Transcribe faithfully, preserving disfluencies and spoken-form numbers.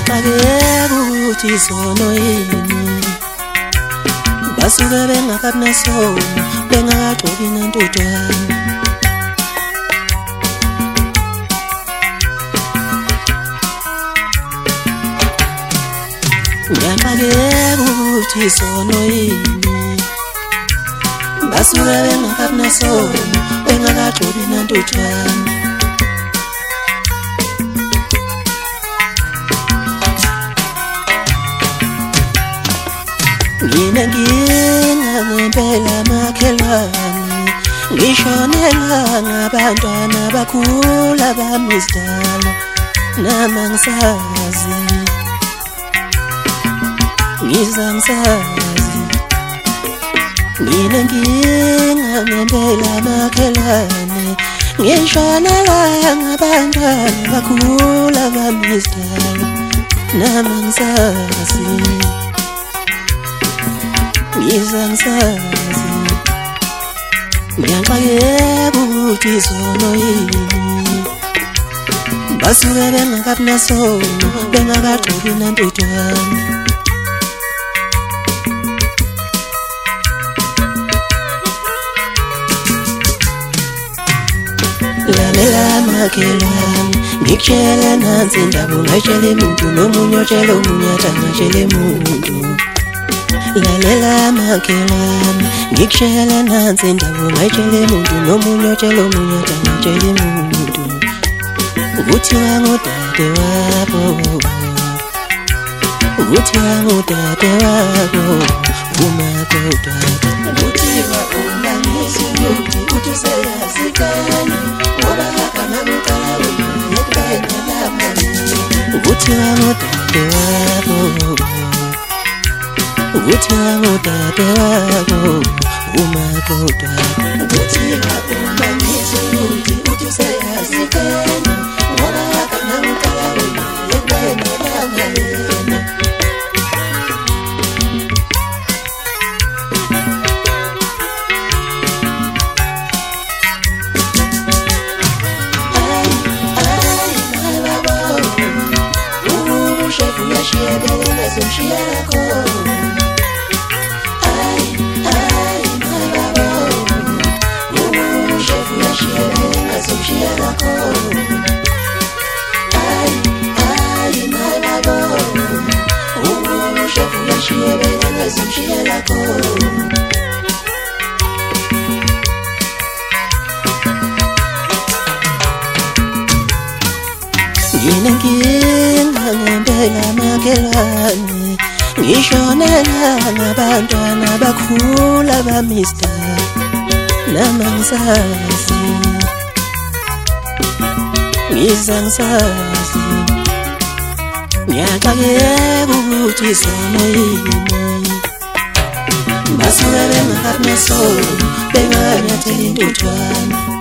ngiyaxakeka ukuthi isono yini basuke bengakabi nasono bengakagcobi nantutshana ngiyaxakeka ukuthi isono yini basuke bengakabi nasono bengakagcobi nantutshana nginenkinga ngempela makhelwane ngishonela ngabantwana bakhula bamisidala nama ngisazi ngiza ngisazi nginenkinga ngempela makhelwane ngishonela ngabantwana bakhula bamisidala nama ngisazi ngiza ngisazi ngiyaxakeka ukuthi isono yini basuke bengakabi nasono bengakagcobi nantutshana lalela makhelwane ngikutshele nansi indaba ungayitsheli muntu nomunye otshela omunye athi angatsheli muntu lalela makhelwane ngikutshele nansi indaba ungayitsheli muntu nomunye otshela omunye athi angatsheli muntu ukuthiwa ngudade wabo ukuthiwa ngudade wabo uma kodwa ukuthiwa uma ngisukuthi uthi seyasikana ngoba akana mukala yekubena lamani ukuthiwa ngudade wabo ukuthiwa ngudade wabo uma kodwa ukuthiwa uma ngisukuthi uthi seyasikana ngoba akana mukala yekubena lamani nginenkinga ngempela makhelwane ngishonela ngabantwana bakhula bamisidala nama ngisazi ngiza ngisazi ngiyaxakeka ukuthi isono yini basuke bengakabi nasono benganyatheli intutshana